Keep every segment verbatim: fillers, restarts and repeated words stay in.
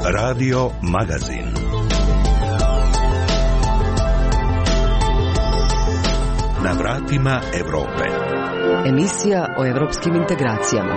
Radio Magazin. Na vratima Evrope. Emisija o evropskim integracijama.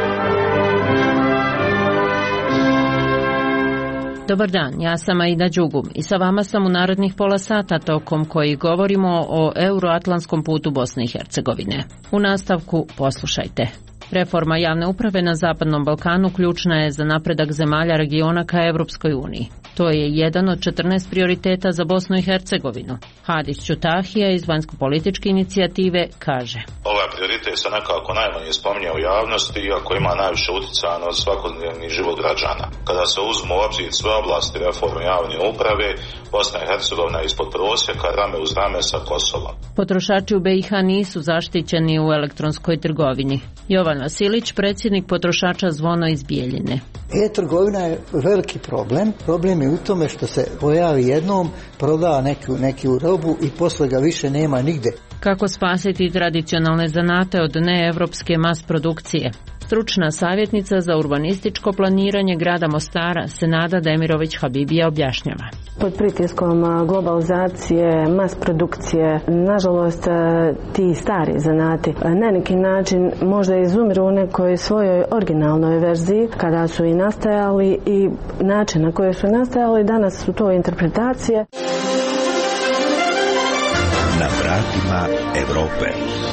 Dobar dan, ja sam Aida Đugum i sa vama sam u narednih pola sata tokom kojih govorimo o euroatlantskom putu Bosne i Hercegovine. U nastavku poslušajte. Reforma javne uprave na Zapadnom Balkanu ključna je za napredak zemalja regiona ka Evropskoj uniji. To je jedan od četrnaest prioriteta za Bosnu i Hercegovinu. Hadis Ćutahija iz vanjsko-političke inicijative kaže: Ovaj prioritet se nekako najmanje spominje u javnosti, iako ima najviše utjecaja na svakodnevni život građana. Kada se uzmu u obzir sve oblasti reforme javne uprave, Bosna i Hercegovina je ispod prosjeka, rame uz rame sa Kosovom. Potrošači u B i H nisu zaštićeni u elektronskoj trgovini. Jovan Vasilić, predsjednik potrošača Zvono iz Bijeljine. E-trgovina je veliki problem. Problem je u tome što se pojavi jednom, proda neku, neku robu i posle ga više nema nigde. Kako spasiti tradicionalne zanate od neevropske mas produkcije? Stručna savjetnica za urbanističko planiranje grada Mostara, Senada Demirović-Habibija, objašnjava. Pod pritiskom globalizacije, mas produkcije, nažalost ti stari zanati na neki način možda izumiru u nekoj svojoj originalnoj verziji kada su i nastajali i način na koji su nastajali, danas su to interpretacije. Na vratima Evrope.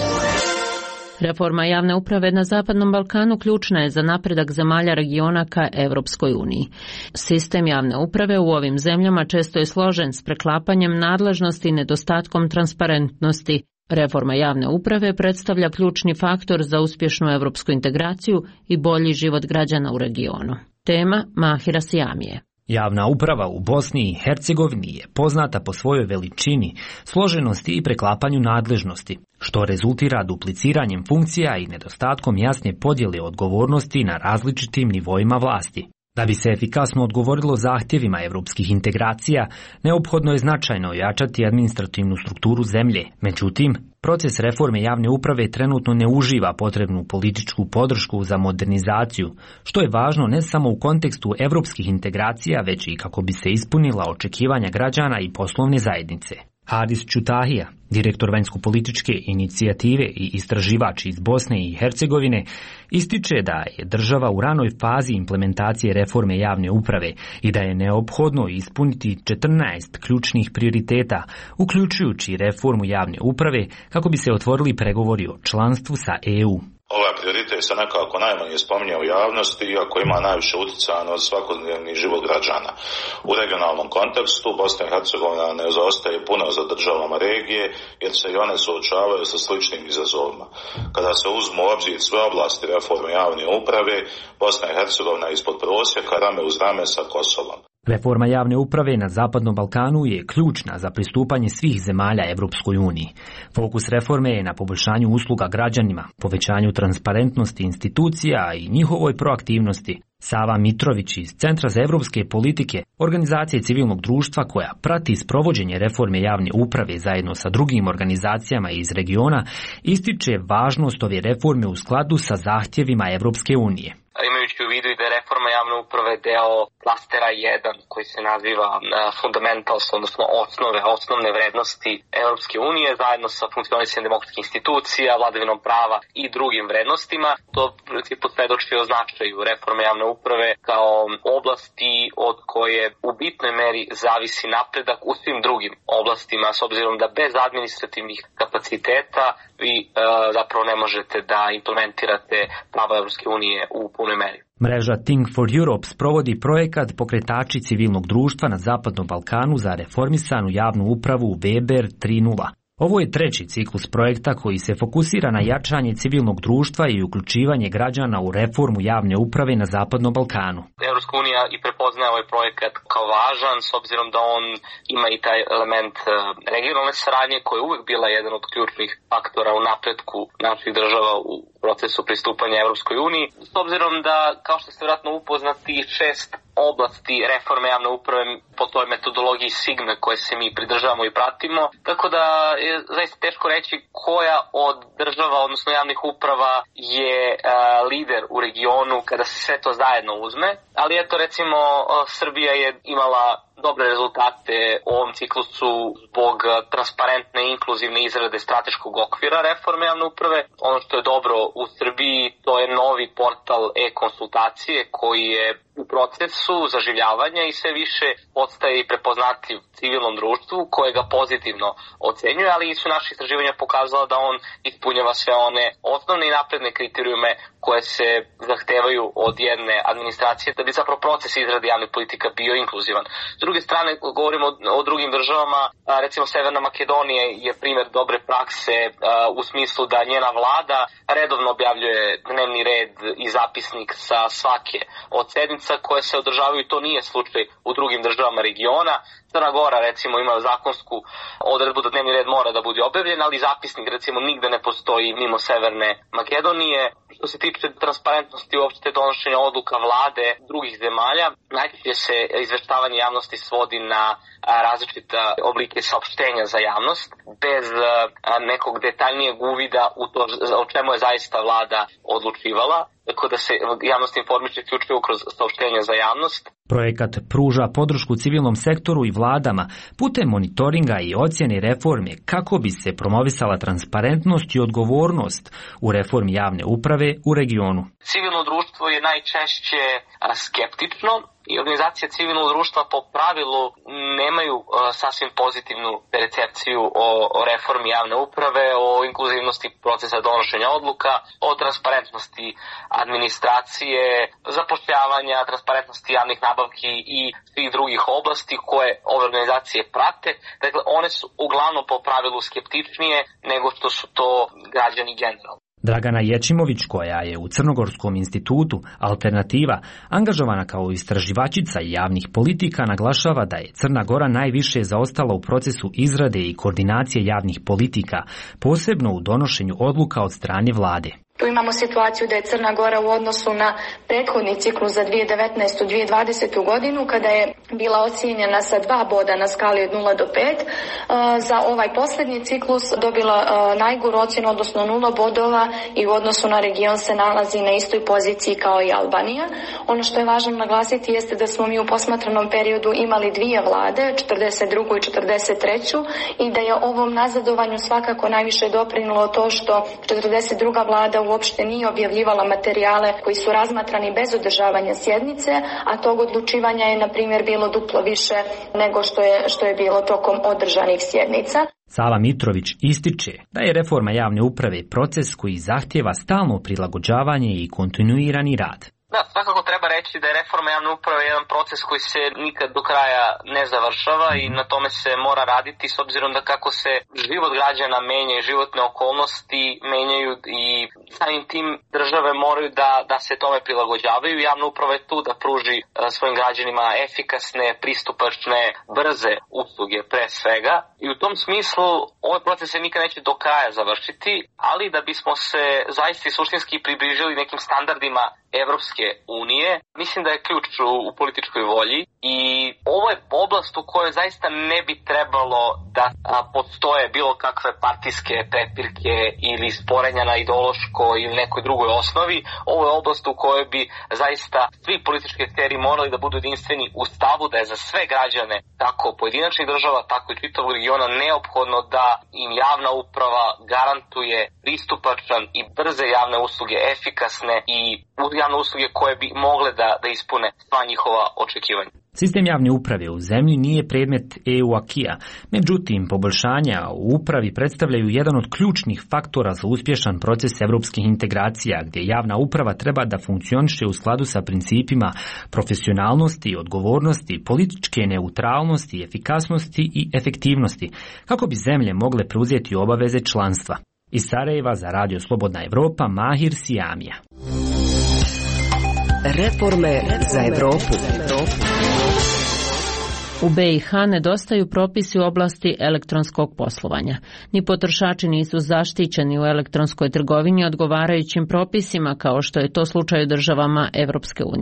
Reforma javne uprave na Zapadnom Balkanu ključna je za napredak zemalja regiona ka Evropskoj uniji. Sistem javne uprave u ovim zemljama često je složen s preklapanjem nadležnosti i nedostatkom transparentnosti. Reforma javne uprave predstavlja ključni faktor za uspješnu evropsku integraciju i bolji život građana u regionu. Tema Mahira Sijamije. Javna uprava u Bosni i Hercegovini je poznata po svojoj veličini, složenosti i preklapanju nadležnosti, što rezultira dupliciranjem funkcija i nedostatkom jasne podjele odgovornosti na različitim nivoima vlasti. Da bi se efikasno odgovorilo zahtjevima evropskih integracija, neophodno je značajno ojačati administrativnu strukturu zemlje. Međutim, proces reforme javne uprave trenutno ne uživa potrebnu političku podršku za modernizaciju, što je važno ne samo u kontekstu evropskih integracija, već i kako bi se ispunila očekivanja građana i poslovne zajednice. Hadis Ćutahija, direktor vanjsko-političke inicijative i istraživač iz Bosne i Hercegovine, ističe da je država u ranoj fazi implementacije reforme javne uprave i da je neophodno ispuniti četrnaest ključnih prioriteta, uključujući reformu javne uprave, kako bi se otvorili pregovori o članstvu sa E U. Ovaj prioritet se nekako najmanje spominje u javnosti, iako ima najviše utjecaja na svakodnevni život građana. U regionalnom kontekstu Bosna i Hercegovina ne zaostaje puno za državama regije, jer se i one suočavaju sa sličnim izazovima. Kada se uzmu u obzir sve oblasti reforme javne uprave, Bosna i Hercegovina je ispod prosjeka, rame uz rame sa Kosovom. Reforma javne uprave na Zapadnom Balkanu je ključna za pristupanje svih zemalja Evropskoj uniji. Fokus reforme je na poboljšanju usluga građanima, povećanju transparentnosti institucija i njihovoj proaktivnosti. Sava Mitrović iz Centra za evropske politike, organizacije civilnog društva koja prati sprovođenje reforme javne uprave zajedno sa drugim organizacijama iz regiona, ističe važnost ove reforme u skladu sa zahtjevima Evropske unije. Imajući u vidu i da je reforma javne uprave deo klastera jedan koji se naziva fundamentals, odnosno osnove, osnovne vrednosti Europske unije, zajedno sa funkcionisanjem demokratskih institucija, vladavinom prava i drugim vrednostima, to principu svedoči o značaju reforme javne uprave kao oblasti od koje u bitnoj meri zavisi napredak u svim drugim oblastima, s obzirom da bez administrativnih kapaciteta vi e, zapravo ne možete da implementirate prava Europske unije u punoj meri. Mreža Think for Europe sprovodi projekat Pokretači civilnog društva na Zapadnom Balkanu za reformisanu javnu upravu Weber tri nula. Ovo je treći ciklus projekta koji se fokusira na jačanje civilnog društva i uključivanje građana u reformu javne uprave na Zapadnom Balkanu. Europska unija i prepoznaje ovaj projekat kao važan s obzirom da on ima i taj element regionalne saradnje koja je uvijek bila jedan od ključnih faktora u napretku naših država u procesu pristupanja Europskoj uniji. S obzirom da, kao što ste vjerojatno upoznati, šest oblasti reforme javne uprave po toj metodologiji Sigme koje se mi pridržavamo i pratimo. Tako da je zaista teško reći koja od država, odnosno javnih uprava je a, lider u regionu kada se sve to zajedno uzme. Ali eto, recimo, Srbija je imala dobre rezultate u ovom ciklusu zbog transparentne i inkluzivne izrade strateškog okvira reforme javne uprave. Ono što je dobro u Srbiji, to je novi portal e-konsultacije koji je u procesu zaživljavanja i sve više postaje i prepoznatljiv civilnom društvu koje ga pozitivno ocenjuje, ali su naše istraživanja pokazala da on ispunjava sve one osnovne i napredne kriterijume koje se zahtevaju od jedne administracije da bi zapravo proces izrade javnih politika bio inkluzivan. S druge strane, govorimo o, o drugim državama, recimo Severna Makedonija je primjer dobre prakse u smislu da njena vlada redovno objavljuje dnevni red i zapisnik sa svake od sednica koje se održavaju i to nije slučaj u drugim državama regiona. Crna Gora recimo ima zakonsku odredbu da dnevni red mora da bude objavljen, ali zapisnik recimo nigde ne postoji mimo Severne Makedonije. Što se tiče transparentnosti uopšte donošenja odluka vlade drugih zemalja, najčešće se izveštavanje javnosti svodi na različite oblike saopštenja za javnost, bez nekog detaljnijeg uvida u to o čemu je zaista vlada odlučivala, tako da se javnost informiše isključivo kroz saopštenja za javnost. Projekat pruža podršku civilnom sektoru i vladama putem monitoringa i ocjene reforme kako bi se promovisala transparentnost i odgovornost u reformi javne uprave u regionu. Civilno društvo je najčešće skeptično i organizacije civilnog društva po pravilu nemaju uh, sasvim pozitivnu percepciju o, o reformi javne uprave, o inkluzivnosti procesa donošenja odluka, o transparentnosti administracije, zapošljavanja, transparentnosti javnih nabavki i svih drugih oblasti koje ove organizacije prate. Dakle, one su uglavnom po pravilu skeptičnije nego što su to građani generalno. Dragana Ječimović, koja je u Crnogorskom institutu Alternativa angažovana kao istraživačica javnih politika, naglašava da je Crna Gora najviše zaostala u procesu izrade i koordinacije javnih politika, posebno u donošenju odluka od strane vlade. Tu imamo situaciju da je Crna Gora u odnosu na prethodni ciklus za dvije tisuće devetnaestu do dvije tisuće dvadesete. godinu, kada je bila ocijenjena sa dva boda na skali od nula do pet, za ovaj posljednji ciklus dobila najgoru ocjenu, odnosno nula bodova, i u odnosu na region se nalazi na istoj poziciji kao i Albanija. Ono što je važno naglasiti jeste da smo mi u posmatranom periodu imali dvije vlade, četrdeset drugu i četrdeset treću, i da je ovom nazadovanju svakako najviše doprinulo to što četrdeset druga vlada uopšte nije objavljivala materijale koji su razmatrani bez održavanja sjednice, a tog odlučivanja je, na primjer, bilo duplo više nego što je, što je bilo tokom održanih sjednica. Sava Mitrović ističe da je reforma javne uprave proces koji zahtjeva stalno prilagođavanje i kontinuirani rad. Da, svakako treba reći da je reforma javne uprave jedan proces koji se nikad do kraja ne završava i na tome se mora raditi, s obzirom da kako se život građana menja i životne okolnosti menjaju i samim tim države moraju da, da se tome prilagođavaju. Javna uprava je tu da pruži svojim građanima efikasne, pristupačne, brze usluge pre svega, i u tom smislu ovaj proces se nikad neće do kraja završiti, ali da bismo se zaista i suštinski približili nekim standardima Evropske unije, mislim da je ključ u, u političkoj volji, i ovo je oblast u kojoj zaista ne bi trebalo da a, postoje bilo kakve partijske prepirke ili sporenja na ideološkoj ili nekoj drugoj osnovi. Ovo je oblast u kojoj bi zaista svi politički akteri morali da budu jedinstveni u stavu da je za sve građane, kako pojedinačnih država, tako i čitavog regiona, neophodno da im javna uprava garantuje pristupačan i brze javne usluge, efikasne i javne usluge koje bi mogle da, da ispune sva njihova očekivanja. Sistem javne uprave u zemlji nije predmet E U acquisa, međutim, poboljšanja u upravi predstavljaju jedan od ključnih faktora za uspješan proces evropskih integracija, gdje javna uprava treba da funkcioniše u skladu sa principima profesionalnosti, odgovornosti, političke neutralnosti, efikasnosti i efektivnosti, kako bi zemlje mogle preuzeti obaveze članstva. Iz Sarajeva za Radio Slobodna Evropa, Mahir Sijamija. Reforme za Evropu. U B i H nedostaju propisi u oblasti elektronskog poslovanja. Ni potrošači nisu zaštićeni u elektronskoj trgovini odgovarajućim propisima, kao što je to slučaj u državama Evropske unije.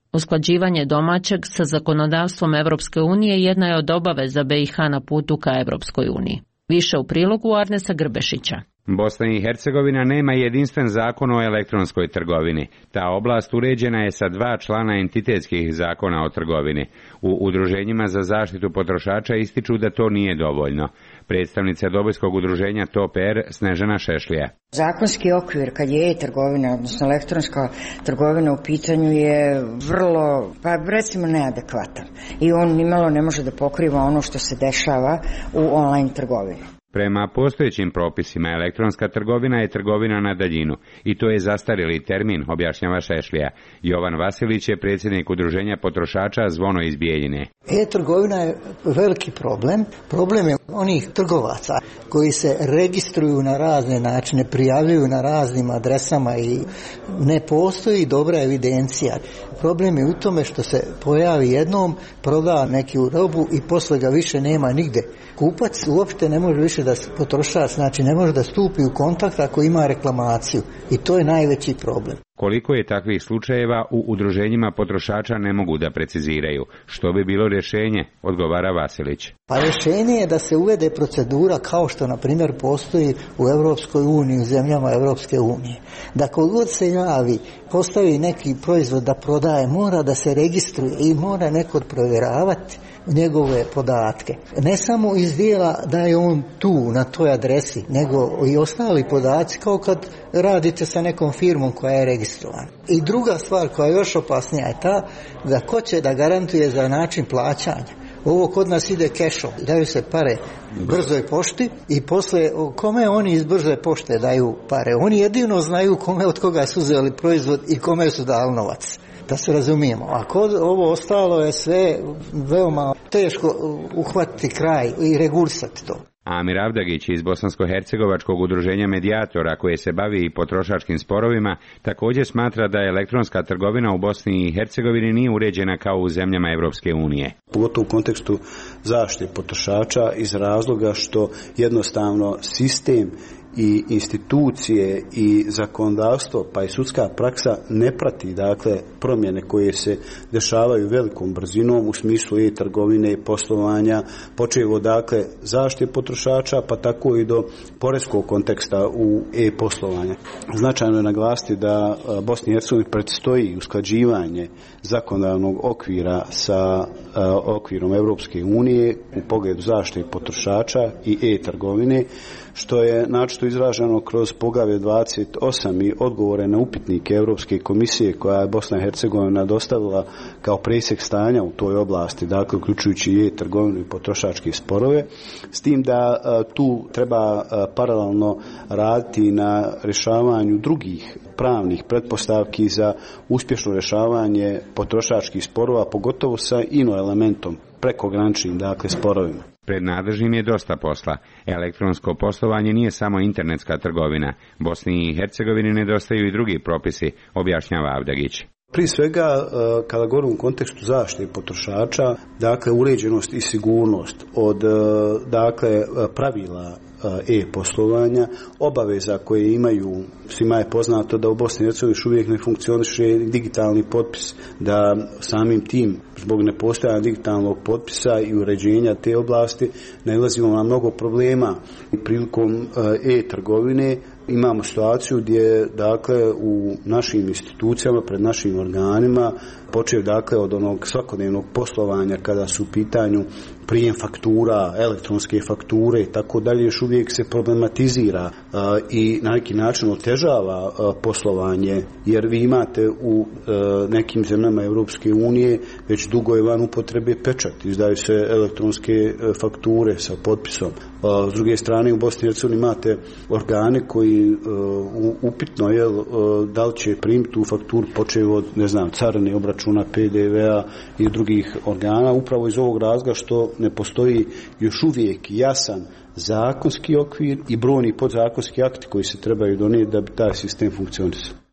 Usklađivanje domaćeg sa zakonodavstvom Evropske unije jedna je od obaveza B i H na putu ka Evropskoj uniji. Više u prilogu Arnesa Grbešića. Bosna i Hercegovina nema jedinstven zakon o elektronskoj trgovini. Ta oblast uređena je sa dva člana entitetskih zakona o trgovini. U udruženjima za zaštitu potrošača ističu da to nije dovoljno. Predstavnica Dobojskog udruženja T O P R Snežana Šešlija. Zakonski okvir kad je e-trgovina, odnosno elektronska trgovina u pitanju je vrlo, pa recimo neadekvatan. I on nimalo ne može da pokriva ono što se dešava u online trgovini. Prema postojećim propisima, elektronska trgovina je trgovina na daljinu i to je zastarjeli termin, objašnjava Šešlija. Jovan Vasilić je predsjednik udruženja potrošača Zvono iz Bijeljine. E-trgovina je veliki problem. Problem je onih trgovaca koji se registruju na razne načine, prijavljuju na raznim adresama i ne postoji dobra evidencija. Problem je u tome što se pojavi jednom, proda neku robu i posle ga više nema nigde. Kupac uopšte ne može više da potrošač, znači ne može da stupi u kontakt ako ima reklamaciju i to je najveći problem. Koliko je takvih slučajeva u udruženjima potrošača ne mogu da preciziraju. Što bi bilo rješenje, odgovara Vasilić. Pa rješenje je da se uvede procedura kao što na primjer postoji u Europskoj uniji, u zemljama Europske unije. Da kogod se javi, postavi neki proizvod da prodaje, mora da se registruje i mora neko provjeravati njegove podatke. Ne samo iz dijela da je on tu na toj adresi, nego i ostali podaci kao kad radite sa nekom firmom koja je registrovana. I druga stvar koja je još opasnija je ta da ko će da garantuje za način plaćanja. Ovo kod nas ide kešom, daju se pare brzoj pošti i posle kome oni iz brze pošte daju pare. Oni jedino znaju kome od koga su uzeli proizvod i kome su dali novac. Da se razumijemo. A kod ovo ostalo je sve veoma teško uhvatiti kraj i regulisati to. Amir Avdagić iz Bosansko-hercegovačkog udruženja medijatora koje se bavi i potrošačkim sporovima također smatra da elektronska trgovina u Bosni i Hercegovini nije uređena kao u zemljama Evropske unije. Pogotovo u kontekstu zaštite potrošača iz razloga što jednostavno sistem i institucije i zakonodavstvo pa i sudska praksa ne prati dakle promjene koje se dešavaju velikom brzinom u smislu e-trgovine i poslovanja, počev od dakle zaštite potrošača pa tako i do poreskog konteksta u e-poslovanja. Značajno je naglasiti da Bosni i Hercegovini predstoji usklađivanje zakonodavnog okvira sa okvirom Europske unije u pogledu zaštite potrošača i e-trgovine, što je naročito izraženo kroz poglavlje dvadeset osam i odgovore na upitnike Europske komisije koja je Bosna i Hercegovina dostavila kao presjek stanja u toj oblasti, dakle uključujući i e-trgovinu i potrošačke sporove, s tim da tu treba paralelno raditi na rješavanju drugih pravnih pretpostavki za uspješno rješavanje potrošačkih sporova, pogotovo sa ino elementom prekograničnim, dakle, sporovima. Pred nadležnim je dosta posla. Elektronsko poslovanje nije samo internetska trgovina. Bosni i Hercegovini nedostaju i drugi propisi, objašnjava Avdagić. Prije svega, kada govorimo u kontekstu zaštite potrošača, dakle, uređenost i sigurnost od dakle, pravila e-poslovanja, obaveza koje imaju, svima je poznato da u Bosni i Hercegovini još uvijek ne funkcioniše digitalni potpis, da samim tim, zbog nepostojanja digitalnog potpisa i uređenja te oblasti, nailazimo na mnogo problema. Prilikom e-trgovine imamo situaciju gdje, dakle, u našim institucijama, pred našim organima, počeo, dakle, od onog svakodnevnog poslovanja kada su u pitanju prijem faktura, elektronske fakture i tako dalje, još uvijek se problematizira uh, i na neki način otežava uh, poslovanje, jer vi imate u uh, nekim zemljama Europske unije već dugo je van upotrebe pečat, izdaju se elektronske uh, fakture sa potpisom. Uh, s druge strane, u Bosni i Hercegovini imate organe koji uh, upitno je uh, da li će primiti tu fakturu počev od, ne znam, carine, obračuna P D V-a i drugih organa, upravo iz ovog razloga što ne postoji još uvijek jasan zakonski okvir i brojni podzakonski akti koji se trebaju donijeti da bi taj sistem funkcionisao.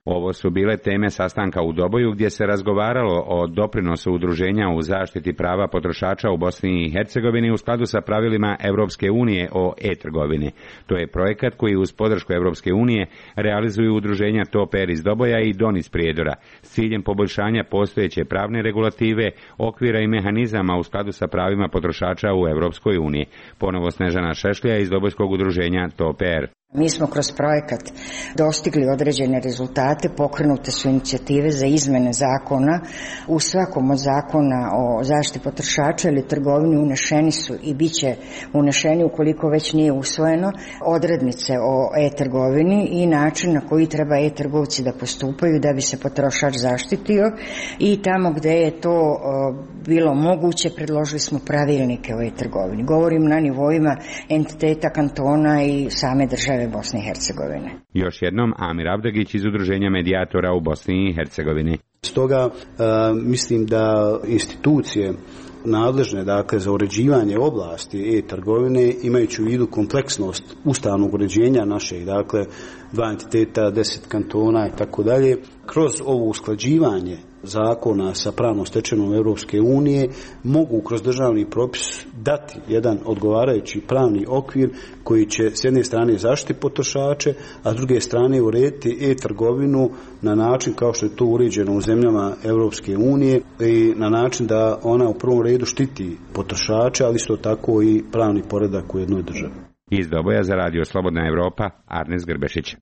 Ovo su bile teme sastanka u Doboju gdje se razgovaralo o doprinosu udruženja u zaštiti prava potrošača u Bosni i Hercegovini u skladu sa pravilima Europske unije o e-trgovini. To je projekat koji uz podršku Europske unije realizuju udruženja Toper iz Doboja i Don iz Prijedora s ciljem poboljšanja postojeće pravne regulative, okvira i mehanizama u skladu sa pravima potrošača u Europskoj uniji. Ponovo Snežana Šešlija iz Dobojskog udruženja Toper. Mi smo kroz projekat dostigli određene rezultate, pokrenute su inicijative za izmene zakona. U svakom od zakona o zaštiti potrošača ili trgovini unešeni su i bit će unešeni, ukoliko već nije usvojeno, odrednice o e-trgovini i način na koji treba e-trgovci da postupaju da bi se potrošač zaštitio, i tamo gdje je to bilo moguće predložili smo pravilnike o e-trgovini. Govorim na nivoima entiteta, kantona i same države Bosne i Hercegovine. Još jednom Amir Abdagić iz udruženja medijatora u Bosni i Hercegovini. Stoga e, mislim da institucije nadležne, dakle, za uređivanje oblasti e-trgovine, imajući u vidu kompleksnost ustavnog uređenja našeg, dakle, dva entiteta, deset kantona i tako dalje, kroz ovo usklađivanje zakona sa pravnom stečevinom Europske unije mogu kroz državni propis dati jedan odgovarajući pravni okvir koji će s jedne strane zaštiti potrošače, a s druge strane urediti e-trgovinu na način kao što je to uređeno u zemljama Europske unije i na način da ona u prvom redu štiti potrošače, ali isto tako i pravni poredak u jednoj državi. Iz Doboja za Radio Slobodna Evropa, Arnes Grbešić.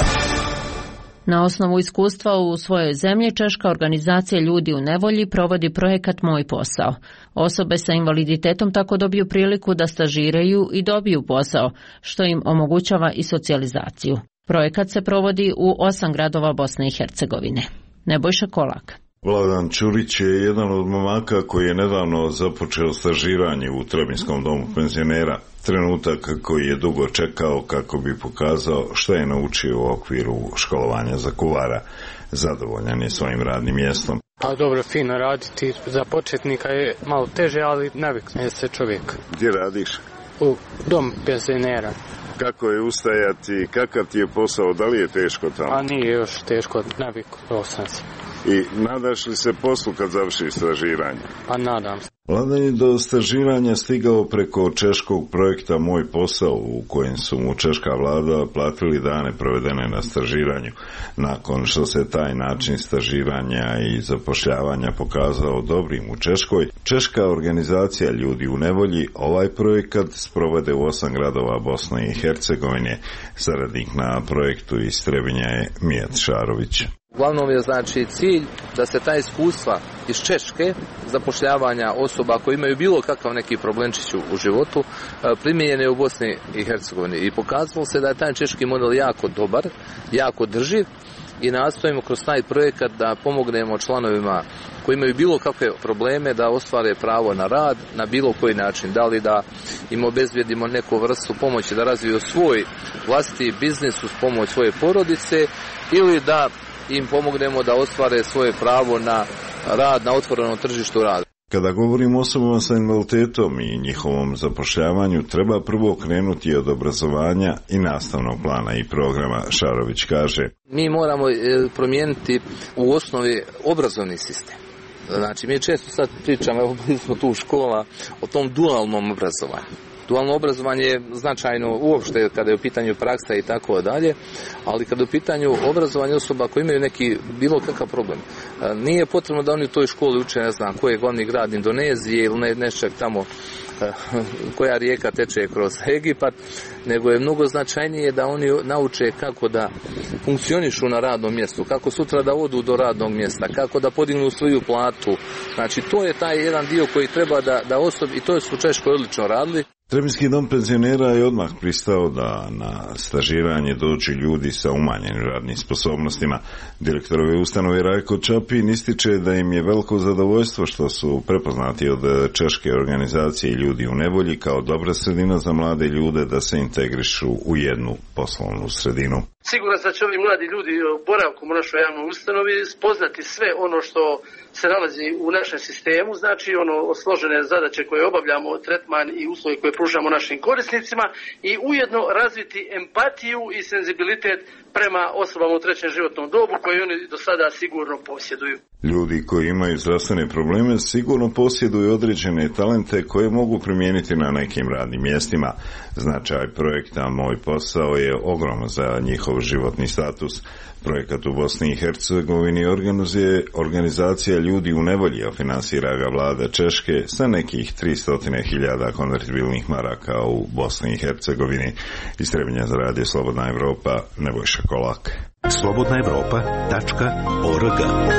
Na osnovu iskustva u svojoj zemlji, češka organizacija Ljudi u nevolji provodi projekat Moj posao. Osobe sa invaliditetom tako dobiju priliku da stažiraju i dobiju posao, što im omogućava i socijalizaciju. Projekat se provodi u osam gradova Bosne i Hercegovine. Nebojša Kolak. Vladan Čurić je jedan od momaka koji je nedavno započeo stažiranje u Trebinskom domu penzionera. Trenutak koji je dugo čekao kako bi pokazao što je naučio u okviru školovanja za kuvara. Zadovoljan je svojim radnim mjestom. Pa dobro, fino raditi. Za početnika je malo teže, ali navikne se čovjek. Gdje radiš? U dom penzionera. Kako je ustajati, kakav ti je posao, da li je teško tamo? A nije još teško, navikao sam se. I nadaš li se poslu kad završiš stažiranje? Pa nadam se. Vladan je do stažiranja stigao preko češkog projekta Moj posao, u kojem su mu češka vlada platili dane provedene na stažiranju. Nakon što se taj način stažiranja i zapošljavanja pokazao dobrim u Češkoj, češka organizacija Ljudi u nevolji ovaj projekat sprovode u osam gradova Bosne i Hercegovine. Saradnik na projektu iz Trebinja je Mijat Šarović. Uglavnom je znači cilj da se ta iskustva iz Češke zapošljavanja osoba koji imaju bilo kakav neki problemčić u životu primijenjene u Bosni i Hercegovini. I pokazalo se da je taj češki model jako dobar, jako drživ i nastojimo kroz taj projekat da pomognemo članovima koji imaju bilo kakve probleme da ostvare pravo na rad na bilo koji način. Da li da im obezbijedimo neku vrstu pomoći da razviju svoj vlastiti biznis uz pomoć svoje porodice ili da im pomognemo da ostvare svoje pravo na rad na otvorenom tržištu rada. Kada govorimo o osobama sa invaliditetom i njihovom zapošljavanju, treba prvo krenuti od obrazovanja i nastavnog plana i programa, Šarović kaže. Mi moramo promijeniti u osnovi obrazovni sistem. Znači, mi često sad pričamo, evo bili smo tu u škola, o tom dualnom obrazovanju. Dualno obrazovanje je značajno uopšte kada je u pitanju praksa i tako dalje, ali kada je u pitanju obrazovanja osoba koji imaju neki bilo kakav problem. Nije potrebno da oni u toj školi uče, ne znam, koji je glavni grad Indonezije ili ne, nečak tamo koja rijeka teče kroz Egipat, nego je mnogo značajnije da oni nauče kako da funkcionišu na radnom mjestu, kako sutra da odu do radnog mjesta, kako da podignu svoju platu. Znači, to je taj jedan dio koji treba da, da osobi, i to su u Češkoj odlično radili. Trebinski dom penzionera je odmah pristao da na stažiranje dođu ljudi sa umanjenim radnim sposobnostima. Direktorove ustanove Rajko Čapin ističe da im je veliko zadovoljstvo što su prepoznati od češke organizacije Ljudi u nevolji kao dobra sredina za mlade ljude da se integrišu u jednu poslovnu sredinu. Siguran sam da će ovi mladi ljudi boravkom u našoj javnoj ustanovi spoznati sve ono što se nalazi u našem sistemu, znači ono složene zadaće koje obavljamo, tretman i uslovi koje pružamo našim korisnicima i ujedno razviti empatiju i senzibilitet prema osobama u trećem životnom dobu koje oni do sada sigurno posjeduju. Ljudi koji imaju zdravstvene probleme sigurno posjeduju određene talente koje mogu primijeniti na nekim radnim mjestima. Značaj projekta Moj posao je ogroman za njihov životni status. Projekat u Bosni i Hercegovini organizuje organizacija Ljudi u nevolji, a finansira ga vlada Češke sa nekih tristo hiljada konvertibilnih maraka u Bosni i Hercegovini. Iz Trebinja za radio Slobodna Evropa, Nebojša Kolak. slobodna evropa tačka org.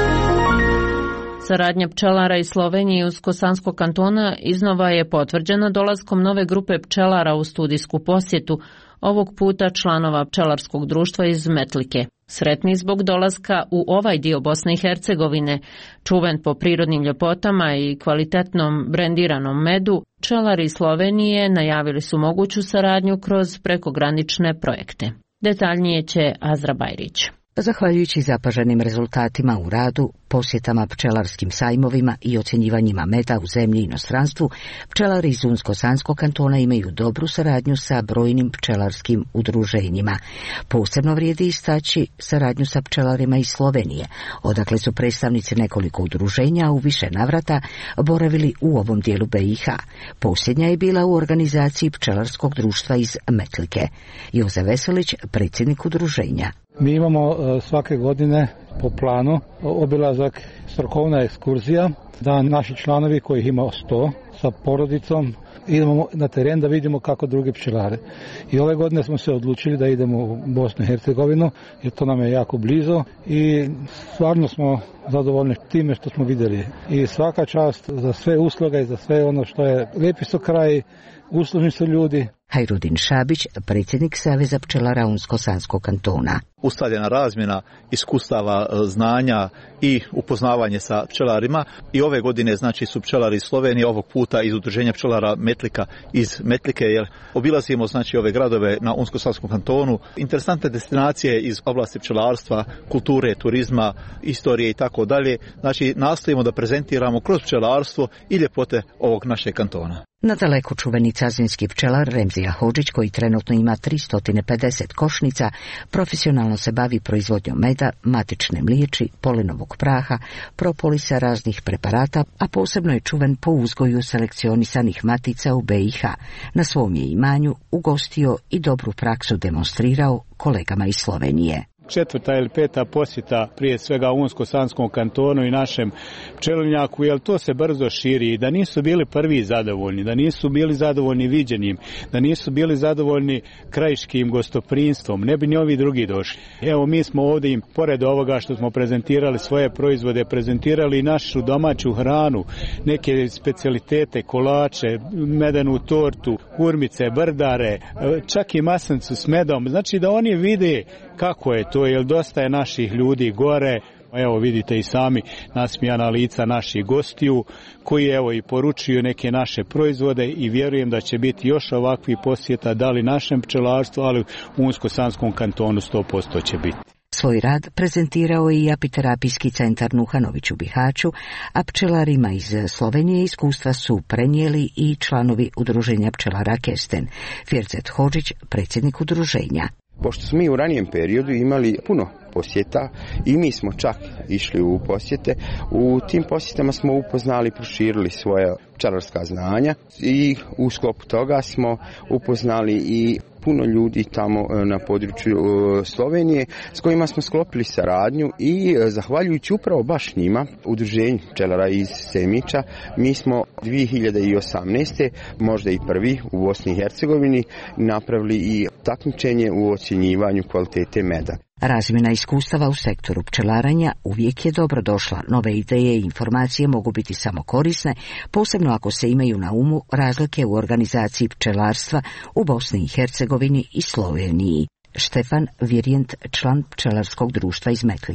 Saradnja pčelara iz Slovenije i Unsko-Sanskog kantona iznova je potvrđena dolaskom nove grupe pčelara u studijsku posjetu, ovog puta članova pčelarskog društva iz Metlike. Sretni zbog dolaska u ovaj dio Bosne i Hercegovine, čuven po prirodnim ljepotama i kvalitetnom brendiranom medu, pčelari iz Slovenije najavili su moguću saradnju kroz prekogranične projekte. Detaljnije će Azra Bajrić. Zahvaljujući zapaženim rezultatima u radu, posjetama pčelarskim sajmovima i ocjenjivanjima meda u zemlji i inostranstvu, pčelari iz Unsko-Sanskog kantona imaju dobru saradnju sa brojnim pčelarskim udruženjima. Posebno vrijedi istaći saradnju sa pčelarima iz Slovenije, odakle su predstavnici nekoliko udruženja u više navrata boravili u ovom dijelu B i H. Posljednja je bila u organizaciji pčelarskog društva iz Metlike. Joze Veselić, predsjednik udruženja. Mi imamo svake godine po planu obilazak, strukovna ekskurzija, da naši članovi kojih ima sto sa porodicom idemo na teren da vidimo kako drugi pčelare. I ove godine smo se odlučili da idemo u Bosnu i Hercegovinu, jer to nam je jako blizu i stvarno smo zadovoljni time što smo vidjeli. I svaka čast za sve usluge i za sve ono što je. Lijepi su kraj, uslužni su ljudi. Hajrudin Šabić, predsjednik Saveza pčelara Unsko-Sanskog kantona. Ustaljena razmjena iskustava, znanja i upoznavanje sa pčelarima. I ove godine znači su pčelari iz Slovenije, ovog puta iz udruženja pčelara Metlika iz Metlike, jer obilazimo znači ove gradove na Unsko-Sanskom kantonu. Interesantne destinacije iz oblasti pčelarstva, kulture, turizma, istorije i tako dalje. Znači nastojimo da prezentiramo kroz pčelarstvo i ljepote ovog našeg kantona. Nadaleko čuveni cazinski pčelar Remzija Hodžić, koji trenutno ima tristo pedeset košnica, profesionalno se bavi proizvodnjom meda, matične mliječi, polenovog praha, propolisa, raznih preparata, a posebno je čuven po uzgoju selekcionisanih matica u B i H. Na svom je imanju ugostio i dobru praksu demonstrirao kolegama iz Slovenije. Četvrta ili peta posjeta prije svega Unsko-Sanskom kantonu i našem pčelinjaku, jer to se brzo širi i da nisu bili prvi zadovoljni, da nisu bili zadovoljni viđenjem, da nisu bili zadovoljni krajiškim gostoprinstvom, ne bi ni ovi drugi došli. Evo mi smo ovdje im, pored ovoga što smo prezentirali svoje proizvode, prezentirali i našu domaću hranu, neke specijalitete, kolače, medenu tortu, hurmice, brdare, čak i masancu s medom, znači da oni vide kako je to, jer dosta je naših ljudi gore. Evo vidite i sami nasmijana lica naših gostiju koji evo i poručuju neke naše proizvode i vjerujem da će biti još ovakvih posjeta, da li našem pčelarstvu, ali u Unsko-Sanskom kantonu sto posto će biti. Svoj rad prezentirao je i apiterapijski centar Nuhanović u Bihaću, a pčelarima iz Slovenije iskustva su prenijeli i članovi udruženja pčelara Kesten. Fircet Hodžić, predsjednik udruženja. Pošto smo mi u ranijem periodu imali puno posjeta i mi smo čak išli u posjete, u tim posjetama smo upoznali i proširili svoje pčelarska znanja i u sklopu toga smo upoznali i puno ljudi tamo na području Slovenije s kojima smo sklopili saradnju i zahvaljujući upravo baš njima, udruženju pčelara iz Semića, mi smo dvije hiljade osamnaeste možda i prvi u Bosni i Hercegovini napravili i takmičenje u ocjenjivanju kvalitete meda. Razmjena iskustava u sektoru pčelaranja uvijek je dobro došla. Nove ideje i informacije mogu biti samo korisne, posebno ako se imaju na umu razlike u organizaciji pčelarstva u Bosni i Hercegovini i Sloveniji. Štefan Virjent, član pčelarskog društva iz Metlike.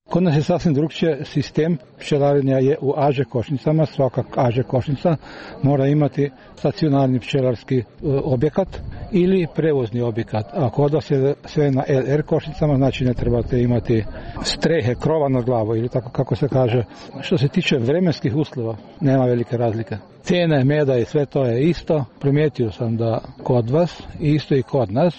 Kod nas je sasvim drugčije, sistem pčelarenja je u A Ž košnicama, svaka A Ž košnica mora imati stacionarni pčelarski objekat ili prevozni objekat. A kod vas je sve na L R košnicama, znači ne trebate imati strehe, krova nad glavom ili tako kako se kaže. Što se tiče vremenskih uslova, nema velike razlike. Cijene meda i sve to je isto. Primijetio sam da kod vas, isto i kod nas,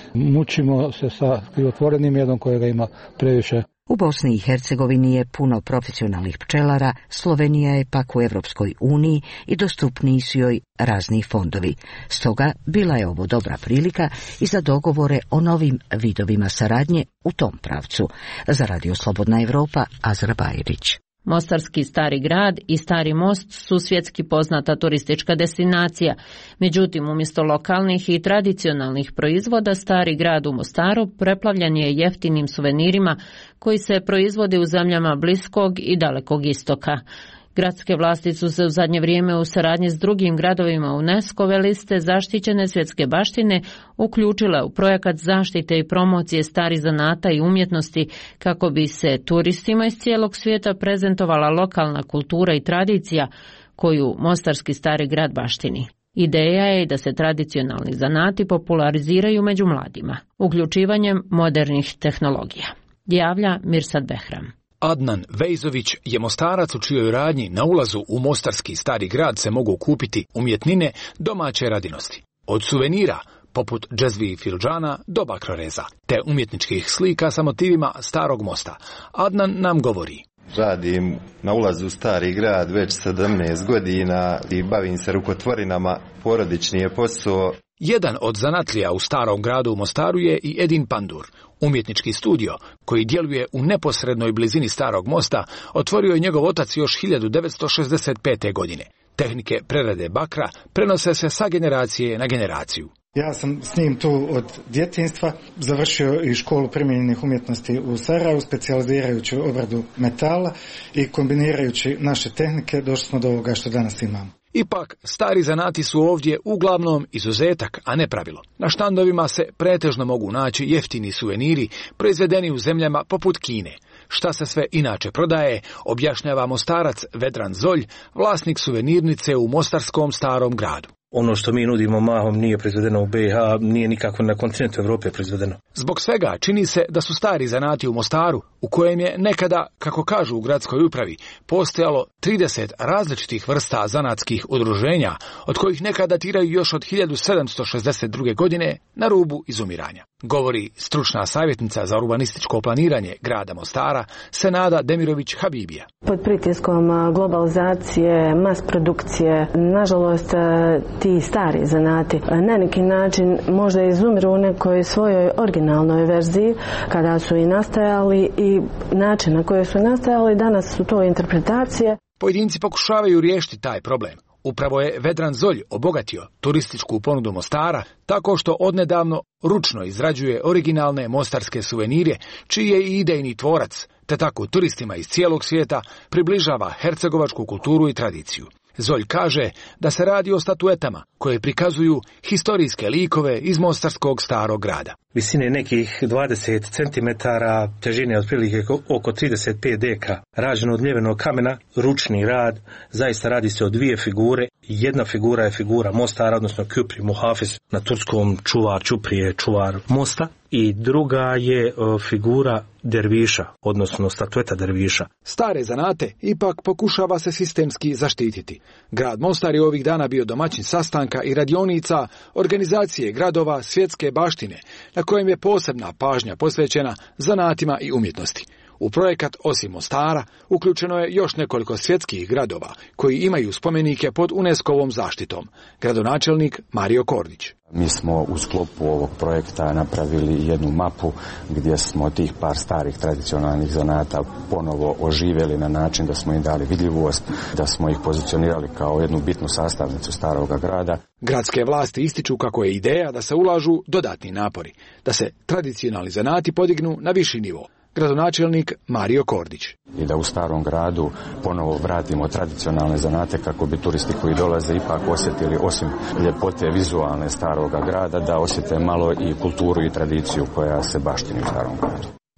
mučimo se sa krivotvorenim medom kojega ima previše. U Bosni i Hercegovini je puno profesionalnih pčelara, Slovenija je pak u Evropskoj uniji i dostupniji su joj razni fondovi. Stoga bila je ovo dobra prilika i za dogovore o novim vidovima saradnje u tom pravcu. Za Radio Slobodna Evropa, Azra Bajrić. Mostarski Stari grad i Stari most su svjetski poznata turistička destinacija. Međutim, umjesto lokalnih i tradicionalnih proizvoda, Stari grad u Mostaru preplavljen je jeftinim suvenirima koji se proizvode u zemljama Bliskog i Dalekog istoka. Gradske vlasti su se u zadnje vrijeme u saradnji s drugim gradovima UNESCO-ve liste zaštićene svjetske baštine uključile u projekat zaštite i promocije starih zanata i umjetnosti kako bi se turistima iz cijelog svijeta prezentovala lokalna kultura i tradicija koju Mostarski Stari grad baštini. Ideja je da se tradicionalni zanati populariziraju među mladima, uključivanjem modernih tehnologija. Javlja Mirsad Behram. Adnan Vejzović je Mostarac u čijoj radnji na ulazu u Mostarski Stari grad se mogu kupiti umjetnine domaće radinosti. Od suvenira, poput džezvi i filđana, do bakroreza, te umjetničkih slika sa motivima Starog mosta. Adnan nam govori. Radim na ulazu u Stari grad već sedamnaest godina i bavim se rukotvorinama, porodični je posao. Jedan od zanatlija u Starom gradu u Mostaru je i Edin Pandur. Umjetnički studio, koji djeluje u neposrednoj blizini Starog mosta, otvorio je njegov otac još hiljadu devetsto šezdeset pete. godine. Tehnike prerade bakra prenose se sa generacije na generaciju. Ja sam s njim tu od djetinjstva, završio i školu primijenjenih umjetnosti u Sarajevu, specijalizirajući obradu metala i kombinirajući naše tehnike došli smo do ovoga što danas imamo. Ipak, stari zanati su ovdje uglavnom izuzetak, a ne pravilo. Na štandovima se pretežno mogu naći jeftini suveniri proizvedeni u zemljama poput Kine. Šta se sve inače prodaje, objašnjava Mostarac Vedran Zolj, vlasnik suvenirnice u Mostarskom Starom gradu. Ono što mi nudimo mahom nije proizvedeno u B i H, nije nikako na kontinentu Evrope proizvedeno. Zbog svega čini se da su stari zanati u Mostaru, u kojem je nekada, kako kažu u gradskoj upravi, postojalo trideset različitih vrsta zanatskih udruženja, od kojih neka datiraju još od hiljadu sedamsto šezdeset druge. godine na rubu izumiranja. Govori stručna savjetnica za urbanističko planiranje grada Mostara, Senada Demirović Habibija. Pod pritiskom globalizacije, mas produkcije, nažalost ti stari zanati na neki način možda izumiru u nekoj svojoj originalnoj verziji kada su i nastajali i način na koji su nastajali, danas su to interpretacije. Pojedinci pokušavaju riješiti taj problem. Upravo je Vedran Zolj obogatio turističku ponudu Mostara tako što odnedavno ručno izrađuje originalne mostarske suvenire, čiji je i idejni tvorac, te tako turistima iz cijelog svijeta približava hercegovačku kulturu i tradiciju. Zolj kaže da se radi o statuetama koje prikazuju historijske likove iz Mostarskog Starog grada. Visine nekih dvadeset centimetara, težine otprilike oko trideset pet deka, rađeno od ljevenog kamena, ručni rad, zaista radi se o dvije figure. Jedna figura je figura Mostara, odnosno Küpri Muhafiz, na turskom čuvar Ćuprije, čuvar mosta, i druga je figura derviša, odnosno statueta derviša. Stare zanate ipak pokušava se sistemski zaštititi. Grad Mostar je ovih dana bio domaćin sastanka i radionica organizacije gradova svjetske baštine, na kojem je posebna pažnja posvećena zanatima i umjetnosti. U projekat osim Mostara uključeno je još nekoliko svjetskih gradova koji imaju spomenike pod UNESCO-vom zaštitom. Gradonačelnik Mario Kordić. Mi smo u sklopu ovog projekta napravili jednu mapu gdje smo tih par starih tradicionalnih zanata ponovo oživjeli na način da smo im dali vidljivost, da smo ih pozicionirali kao jednu bitnu sastavnicu staroga grada. Gradske vlasti ističu kako je ideja da se ulažu dodatni napori, da se tradicionalni zanati podignu na viši nivo. Gradonačelnik Mario Kordić. I da u starom gradu ponovo vratimo tradicionalne zanate kako bi turisti koji dolaze ipak osjetili osim ljepote vizualne staroga grada da osjete malo i kulturu i tradiciju koja se baštini u starom gradu.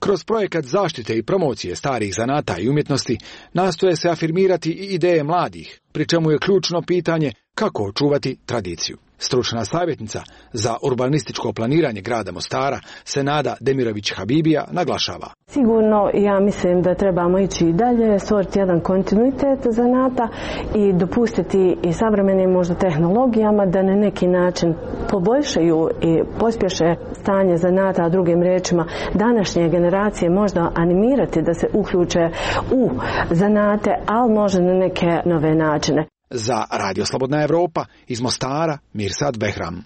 Kroz projekat zaštite i promocije starih zanata i umjetnosti nastoje se afirmirati i ideje mladih, pri čemu je ključno pitanje kako očuvati tradiciju. Stručna savjetnica za urbanističko planiranje grada Mostara, Senada Demirović-Habibija, naglašava. Sigurno, ja mislim da trebamo ići i dalje, stvoriti jedan kontinuitet zanata i dopustiti i savremenim možda tehnologijama da na neki način poboljšaju i pospješe stanje zanata, a drugim riječima današnje generacije možda animirati da se uključe u zanate, ali možda na neke nove načine. Za Radio Slobodna Evropa iz Mostara, Mirsad Behram.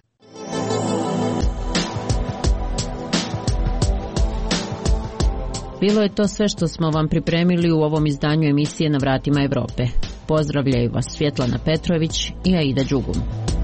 Bilo je to sve što smo vam pripremili u ovom izdanju emisije Na vratima Evrope. Pozdravljaju vas Svjetlana Petrović i Aida Đugum.